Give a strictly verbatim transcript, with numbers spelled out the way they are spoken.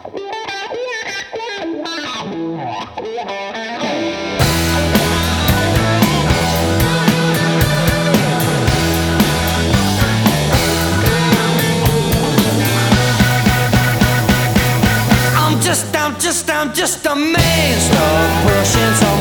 I'm just, I'm just, I'm just a man. Start pushing so